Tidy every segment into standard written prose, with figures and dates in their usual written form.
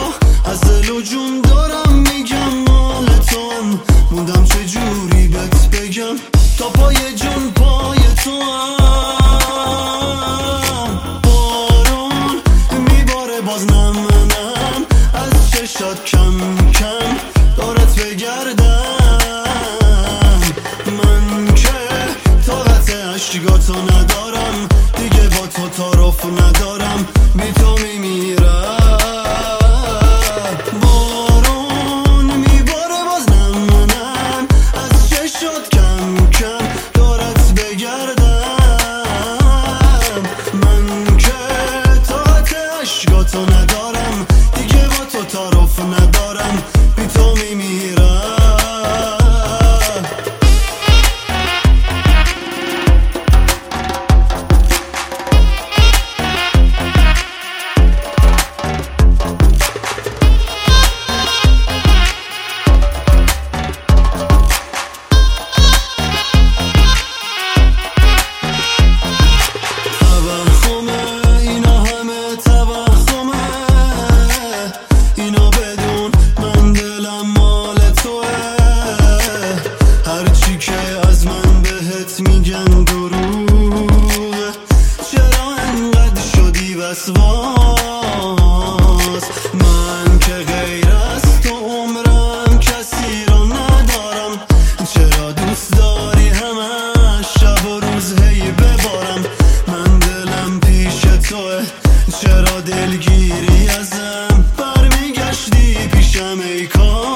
از دل و جون دارم میگم مال تو هم، موندم چجوری بهت بگم تا پای جون پای تو هم. بارون میباره باز نم نم از چشات کم کم دارت بگردم. من که طاقت عشقاتو ندارم دیگه، با تو تعارف ندارم، بی تو میمیرم. بارون میباره باز نم نم از چشات کم کم دارت بگردم. من که طاقت عشقاتو ندارم دیگه، با تو تعارف ندارم، بی تو میمیرم. میگن دروغه، چرا انقدر شدی وسواس؟ من که غیر از تو عمرم کسی رو ندارم، چرا دوست داری همه شب و روز هی ببارم؟ من دلم پیش توه، چرا دلگیری ازم برمیگشتی پیشم ای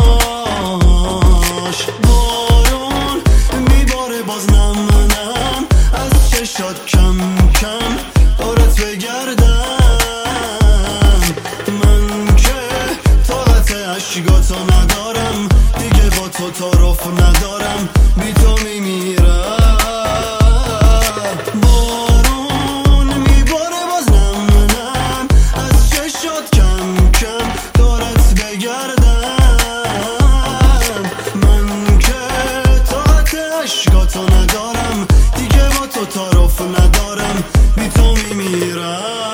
کاش. بارون میباره باز نم نم از چشات کم کم دارت بگردم. من که طاقت عشقاتو ندارم دیگه، با تو تعارف ندارم، بی تو میمیرم. بارون میباره باز نم نم از چشات کم کم دارت بگردم. من که طاقت عشقاتو ندارم دیگه، با تو تعارف ندارم، بی تو میمیرم.